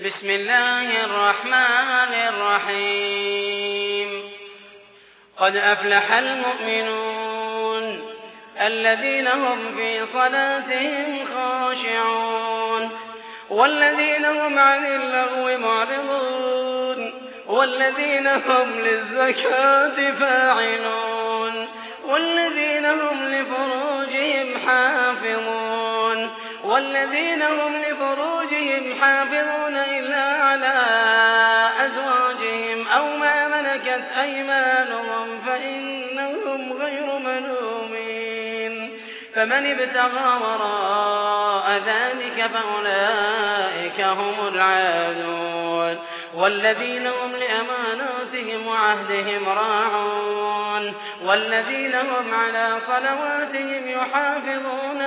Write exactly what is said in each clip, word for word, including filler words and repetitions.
بسم الله الرحمن الرحيم قد أفلح المؤمنون الذين هم في صلاتهم خاشعون والذين هم عن اللغو معرضون والذين هم للزكاة فاعلون والذين هم لفروجهم حافظون والذين هم لفروجهم حافظون إلا على أزواجهم أو ما ملكت أيمانهم فإنهم غير ملومين فمن ابتغى وراء ذلك فأولئك هم العادون والذين هم لأماناتهم وعهدهم راعون والذين هم على صلواتهم يحافظون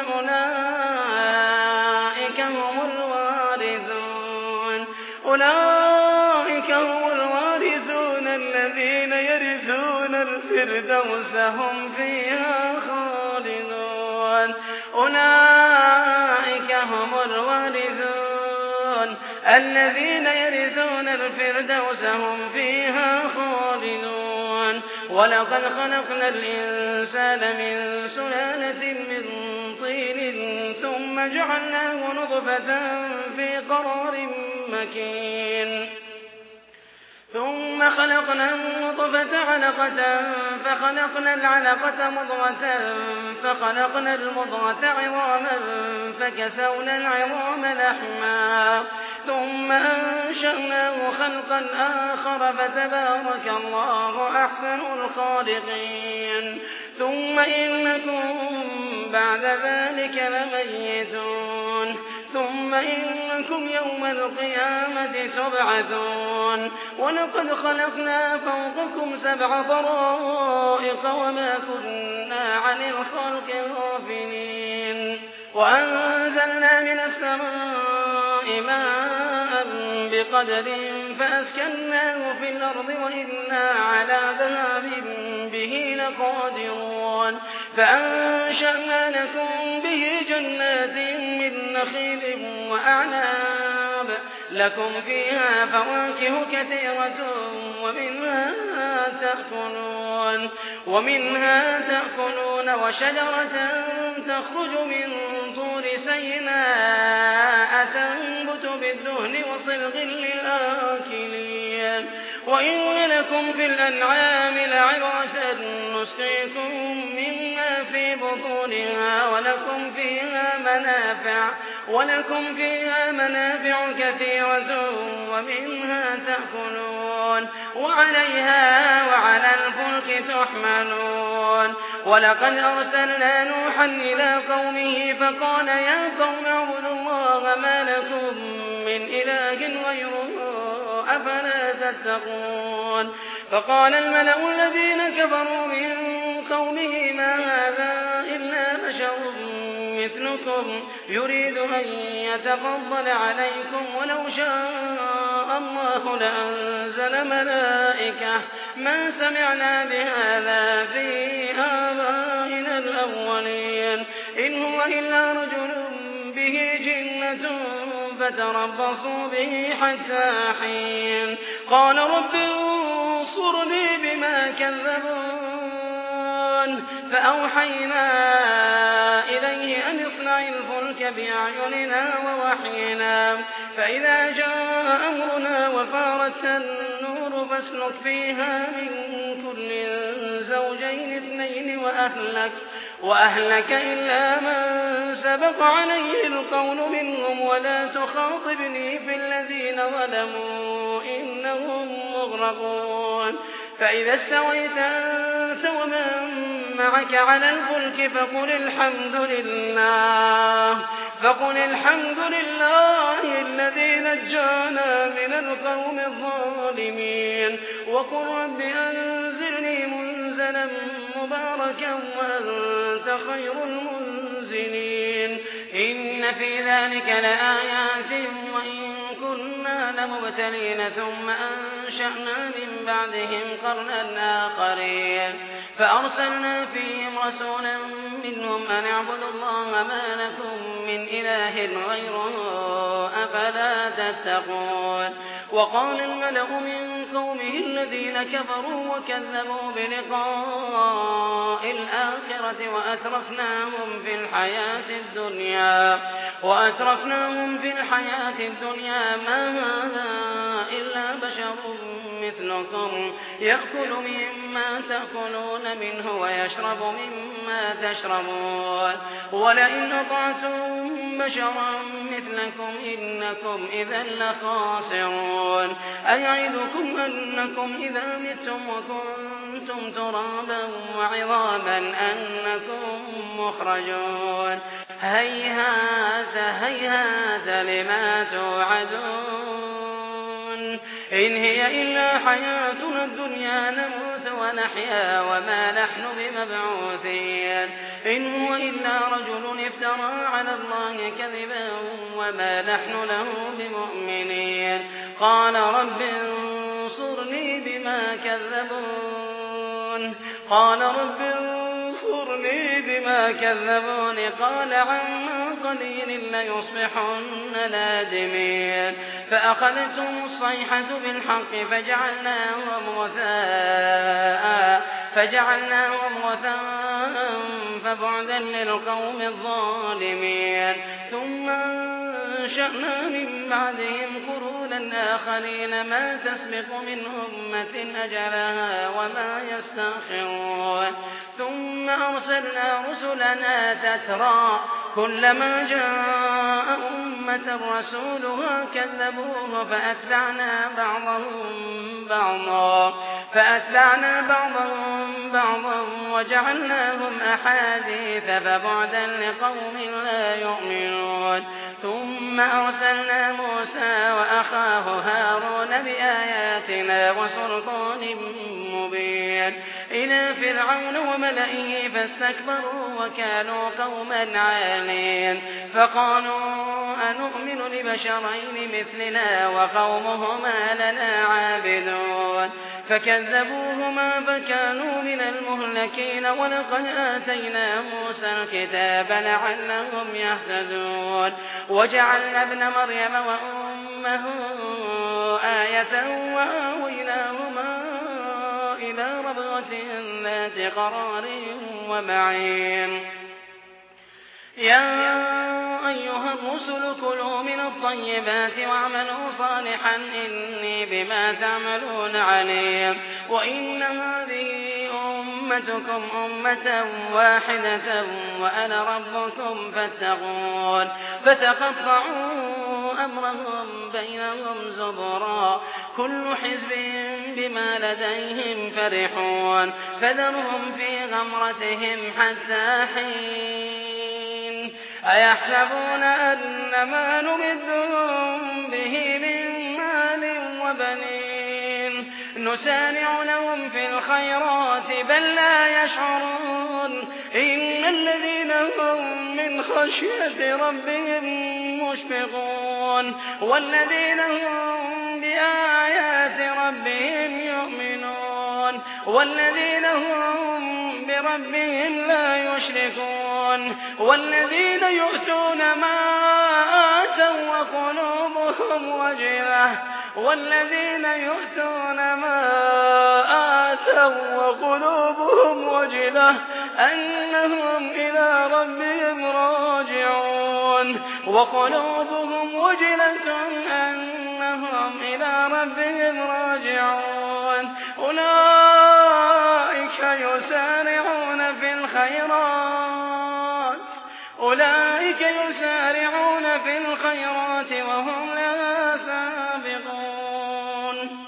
أولئك هم الوارثون أولئك هم الوارثون الذين يرثون الفردوس هم فيها خالدون أولئك هم الوارثون الذين يرثون الفردوس هم فيها خالدون ولقد خلقنا الإنسان من سلالة من طين ثم جعلناه نطفة في قرار مكين ثم خلقنا النطفة علقة فخلقنا العلقة مضغة فخلقنا المضغة عظاما فكسونا العظام لحما ثم أنشأناه خلقا آخر فتبارك الله أحسن الخالقين ثم إنكم بعد ذلك لميتون ثم إنكم يوم القيامة تبعثون ولقد خلقنا فوقكم سبع طرائق وما كنا عن الخلق غافلين وأنزلنا من السماء ماء بقدر فأسكناه في الأرض وإنا على ذهاب به لقادرون فأنشأنا لكم به جنات من نخيل وأعناب لكم فيها فواكه كثيرة ومنها تأكلون ومنها تأكلون وشجرة تخرج من طور سيناء تنبت بالدهن وصبغ للآكلين وإن لكم في الأنعام لعبرة نسقيكم مما في بطونها ولكم فيها منافع ولكم فيها منافع كثيرة ومنها تأكلون وعليها وعلى الفلك تحملون ولقد أرسلنا نوحا إلى قومه فقال يا قوم اعبدوا الله ما لكم من إله غيره أفلا تتقون فقال الملأ الذين كفروا من قومه ما هذا إلا بشر مثلكم يريد أن يتفضل عليكم ولو شاء الله لأنزل ملائكة ما سمعنا بهذا في آبائنا الأولين إن هو إلا رجل به جنة فتربصوا به حتى حين قال رب انصرني بما كذبون فأوحينا إليه أن اصنع الفلك بأعيننا ووحينا فإذا جاء أمرنا وفارت النور فاسلك فيها من كل زوجين اثنين وأهلك وأهلك إلا من سبق عليه القول منهم ولا تخاطبني في الذين ظلموا إنهم مغرقون فإذا استويت أنت ومن معك على الفلك فقل الحمد لله فقل الحمد لله الذي نجانا من القوم الظالمين وقل رب أنزلني منزلا مباركا وأنت خير المنزلين إن في ذلك لآيات وإن كنا لمبتلين ثم أنشأنا من بعدهم قرنا آخرين فأرسلنا فيهم رسولا منهم أن اعبدوا الله ما لكم من من إله غيره أفلا تتقون وقال الملأ من قومه الذين كفروا وكذبوا بلقاء الآخرة وأترفناهم في الحياة الدنيا وأترفناهم في الحياة الدنيا ما هذا إلا بشر مثلكم يأكل مما تأكلون منه ويشرب مما تشربون ولئن أطعتم بشرا مثلكم إنكم إذا لخاسرون أيعدكم أنكم إذا متم وكنتم ترابا وعظاما أنكم مخرجون هيهات هيهات لما توعدون إن هي إلا حياتنا الدنيا نموت ونحيا وما نحن بمبعوثين إن هو إلا رجل افترى على الله كذبا وما نحن له بمؤمنين قال رب انصرني بما كذبون قال رب انصرني بما كذبون قال عما قليل ليصبحن نادمين فأخذتهم الصيحة بالحق فجعلناهم غثاء فجعلناهم غثاء فبعدا للقوم الظالمين ثم أنشأنا من بعدهم قرونا آخرين ما تسبق من أمة أجلها وما يستأخرون ثم أرسلنا رسلنا تترى كلما جاء أمة رسولها كذبوه فأتبعنا بعضهم بعضا فأتبعنا بعضهم بعضا وجعلناهم أحاديث فبعدا لقوم لا يؤمنون ثم أرسلنا موسى وأخاه هارون بآياتنا وسلطان مبين إلى فرعون وملئه فاستكبروا وكانوا قوما عالين فقالوا أنؤمن لبشرين مثلنا وقومهما لنا عابدون فكذبوهما فكانوا من المهلكين ولقد آتينا موسى الكتاب لعلهم يهتدون وجعلنا ابن مريم وأمه آية وآويناهما إلى ربوة ذات قرار ومعين يا أيها الرسل كلوا من الطيبات واعملوا صالحا إني بما تعملون عليم وإن هذه أمتكم أمة واحدة وأنا ربكم فاتقون فتقطعوا أمرهم بينهم زبرا كل حزب بما لديهم فرحون فذرهم في غمرتهم حتى حين أيحسبون أن ما نمدهم به من مال وبنين نسارع لهم في الخيرات بل لا يشعرون إن الذين هم من خشية ربهم مشفقون والذين هم بآيات ربهم يؤمنون والذين هم بربهم لا يشركون والذين يؤتون ما آتوا وقلوبهم وجلة والذين يؤتون ما آتوا وقلوبهم وجلة أنهم إلى ربهم راجعون وقلوبهم وجلة أنهم إلى ربهم راجعون أولئك يسارعون في الخيرات أولئك يسارعون في الخيرات وهم لا سابقون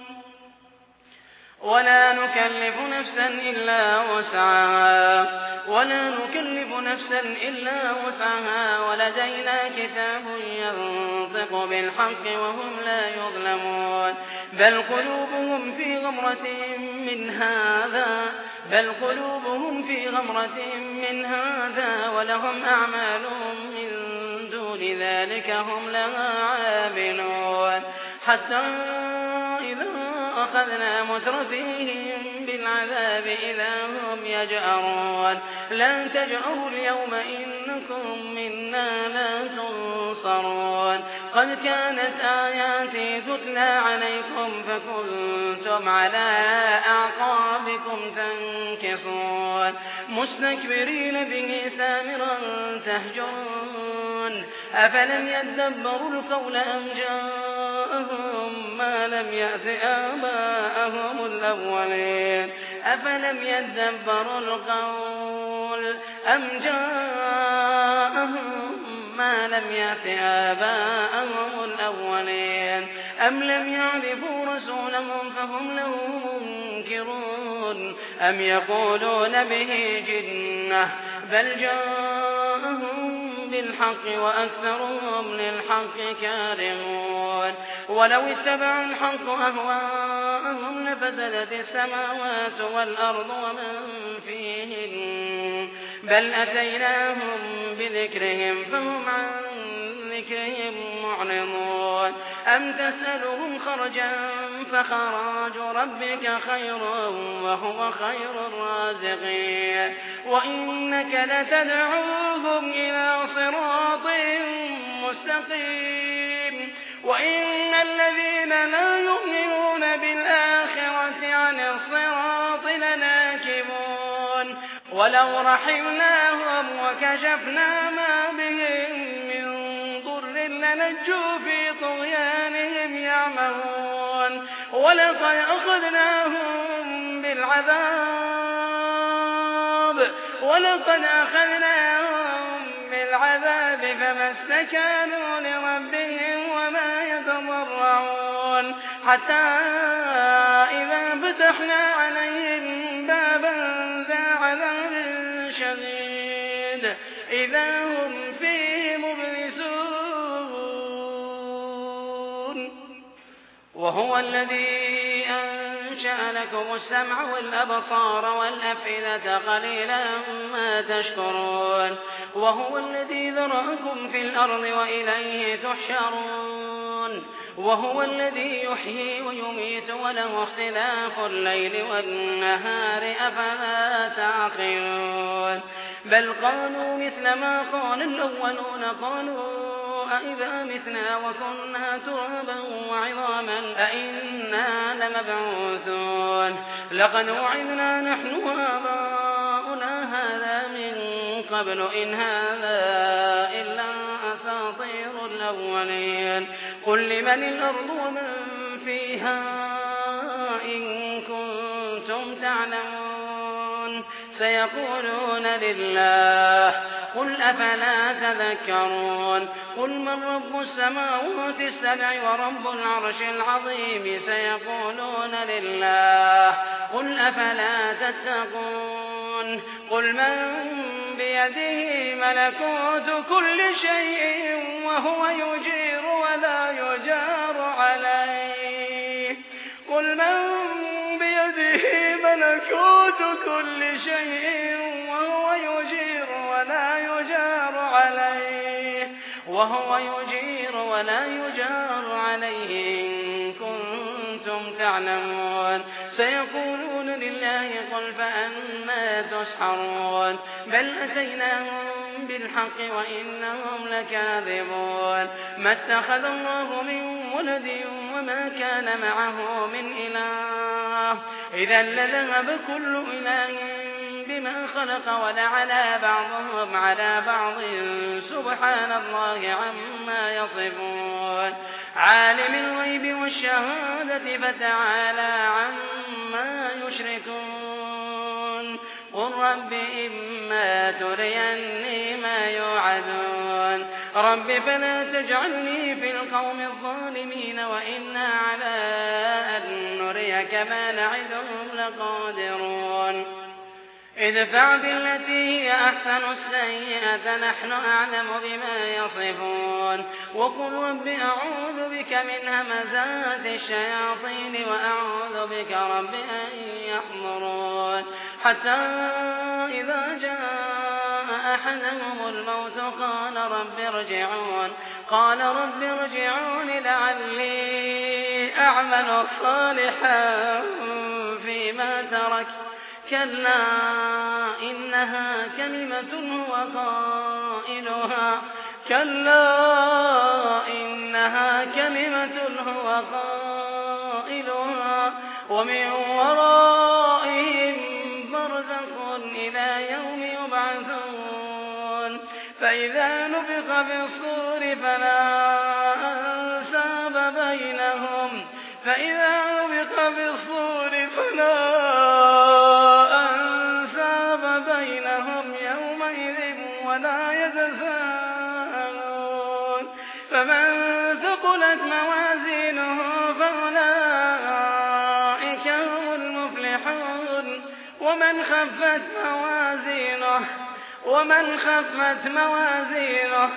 ولا نكلف نفسا إلا وسعها ولا نكلف نفسا إلا وسعها ولدينا كتاب ينطق بالحق وهم لا يظلمون بل قلوبهم في غمرة من هذا بل قلوبهم في غمرة من هذا ولهم أعمال من دون ذلك هم لها عاملون حتى إذا أخذنا مترفيهم بالعذاب إذا هم يجأرون لا تجأروا اليوم إنكم منا لا تنصرون قد كانت آياتي تتلى عليكم فكنتم على أعقابكم تنكصون مستكبرين به سامرا تهجرون أفلم يدبروا القول أم جاءهم ما لم يأت آباءهم الأولين أفلم يدبروا القول أم جاءهم ما لم يأت آباءهم الأولين أم لم يعرفوا رسولهم فهم له منكرون أم يقولون به جنة بل جاءهم بالحق وأكثرهم للحق كارهون ولو اتبعوا الحق أهواءهم لفسدت السماوات والأرض ومن فيهن بل أتيناهم بذكرهم فهم عن ذكرهم معرضون أم تسألهم خرجا فخراج ربك خير وهو خير الرازقين وإنك لتدعوهم إلى صراط مستقيم وإن الذين لا يؤمنون بالآخرة عن الصراط لناكبون ولو رحمناهم وكشفنا ما بهم من ضر لنجوا في طغيانهم يعمهون ولقد أخذناهم بالعذاب ولقد أخذناهم بالعذاب فما استكانوا لربهم وما يتضرعون حتى إذا فتحنا عليهم بابا ذا عذاب شديد إذا هم فيه مبلسون وهو الذي أنشأ لكم السمع والأبصار والأفئدة قليلا ما تشكرون وهو الذي ذرأكم في الأرض وإليه تحشرون وهو الذي يحيي ويميت وله اختلاف الليل والنهار أفلا تعقلون بل قالوا مثل ما قال الأولون قالوا أئذا متنا وكنا ترابا وعظاما أئنا لمبعوثون لقد وعدنا نحن وآباؤنا هذا من قبل إن هذا إلا أساطير الأولين قل لمن الأرض ومن فيها إن كنتم تعلمون سيقولون لله قل أفلا تذكرون قل من رب السماوات السبع ورب العرش العظيم سيقولون لله قل أفلا تتقون قل من بيده ملكوت كل شيء وهو يجير ولا يجار عليه قل من بيده ملكوت كل شيء وهو يجير ولا يجار عليه وهو يجير ولا يجار عليه إن كنتم تعلمون سيقولون لله قل فأنى تسحرون بل أتيناهم بالحق وإنهم لكاذبون ما اتخذ الله من ولد وما كان معه من إله إذا لذهب كل إله بما خلق ولعلى بعضهم على بعض سبحان الله عما يصفون عالم الغيب والشهادة فتعالى عما يشركون قل رب إما تريني ما يوعدون رب فلا تجعلني في القوم الظالمين وإنا على أن نريك ما نعدهم لقادرون ادفع بالتي هي أحسن السيئة نحن أعلم بما يصفون وقل رب أعوذ بك من همزات الشياطين وأعوذ بك رب أن يحضرون حتى إذا جاء أحدهم الموت قال رب ارجعون قال رب ارجعون لعلي أعمل صالحا فيما ترك كلا إنها كلمة هو قائلها كلا إنها كلمة هو قائلها ومن ورائهم برزخ إلى يوم يبعثون فإذا نفخ في الصور فلا أنساب بينهم فإذا نفخ في الصور فلا أنساب بينهم يومئذ ولا يتساءلون فمن ثقلت موازينه فأولئك هم المفلحون ومن خفت موازينه ومن خفت موازينه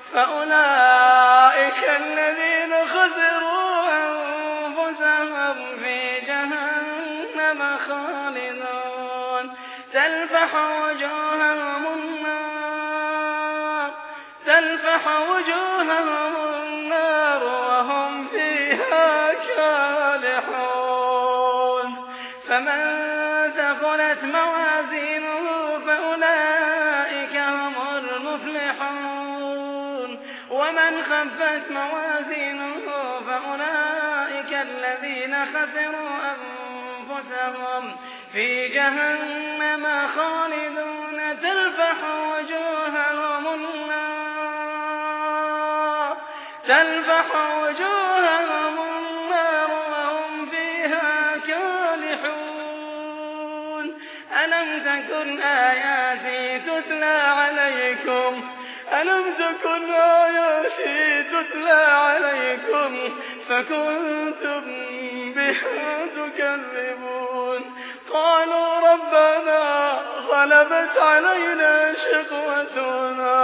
فأولئك الذين خسروا أنفسهم في جهنم خالدون تلفح وجوههم النار تلفح وجوههم النار وهم فيها كالحون فمن ثقلت موازينه فأولئك هم المفلحون ومن خفت موازينه فأولئك الذين خسروا أنفسهم في جهنم خالدون تلفح وجوههم النار تلفح وجوههم النار وهم فيها كالحون ألم تكن آياتي تتلى عليكم ألم تكن آياتي تتلى عليكم فكنتم بها تكذبون قالوا ربنا غلبت علينا شقوتنا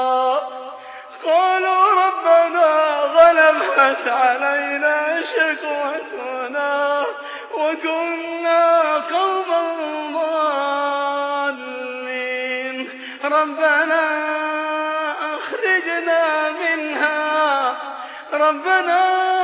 قالوا ربنا غلبت علينا شقوتنا وكنا قوما ضالين ربنا أخرجنا منها ربنا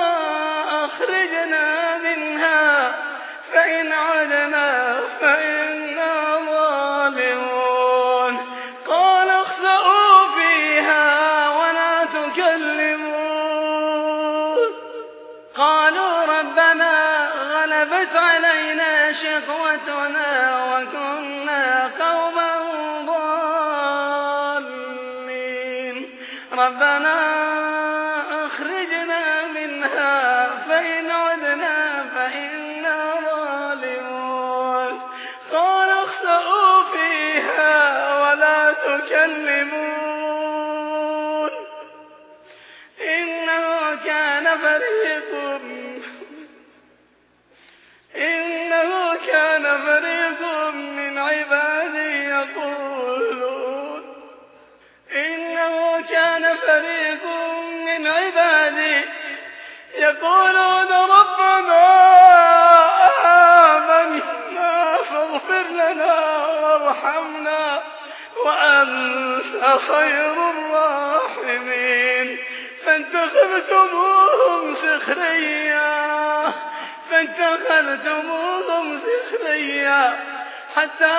أخرجنا منها فإن عدنا فإنا ظالمون قال اخسئوا فيها ولا تكلمون قالوا ربنا غلبت علينا شقوتنا وكنا قوما ضالين ربنا أخرجنا منها فإن عدنا فإنا ظالمون قال اخسئوا فيها ولا تكلمون إنه كان فريق إنه كان فريق من عبادي يقولون إنه كان فريق من عبادي يقولون ربنا آمنا فاغفر لنا وارحمنا وأنت خير الراحمين فاتخذتموهم سخريا فاتخذتموهم سخريا حتى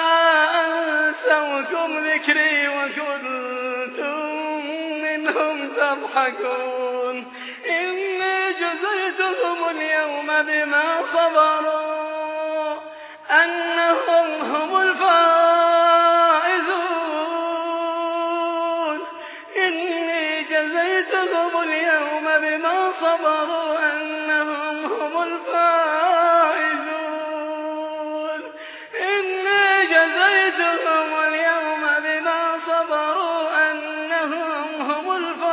أنسوكم ذكري وكنتم منهم تضحكون إني جزيتهم اليوم بما صبروا أنهم هم الفائزون إني جزيتهم اليوم بما صبروا أنهم هم الفائزون إني جزيتهم اليوم بما صبروا أنهم هم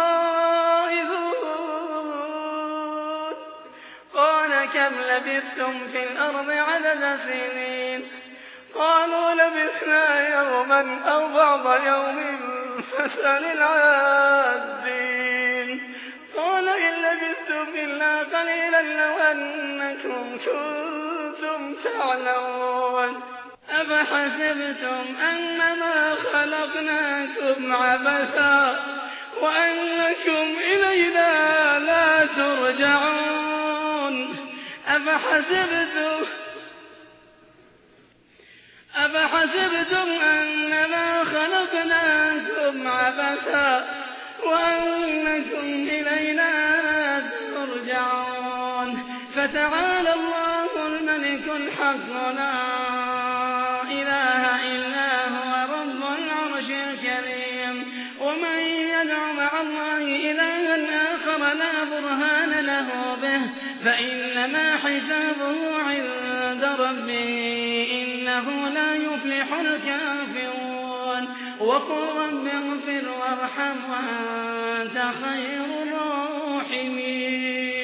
الفائزون قال كم لبثتم في الأرض عدد سنين قالوا لبثنا يوما أو بعض يوم فاسأل العادين قال إن لبثتم إلا قليلا لو أنكم كنتم تعلمون أفحسبتم أنما خلقناكم عبثا وأنكم إلينا لا ترجعون أفحسبتم أفحسبتم أنما خلقناكم عبثا وأنكم إلينا لا ترجعون فتعالى الله الملك الحق لا إله إلا هو رب العرش الكريم ومن يدع مع الله إلها آخر لا برهان له به فإنما حسابه عند ربه إنه لا يفلح الكافرون وقل رب اغفر وارحم وأنت خير الراحمين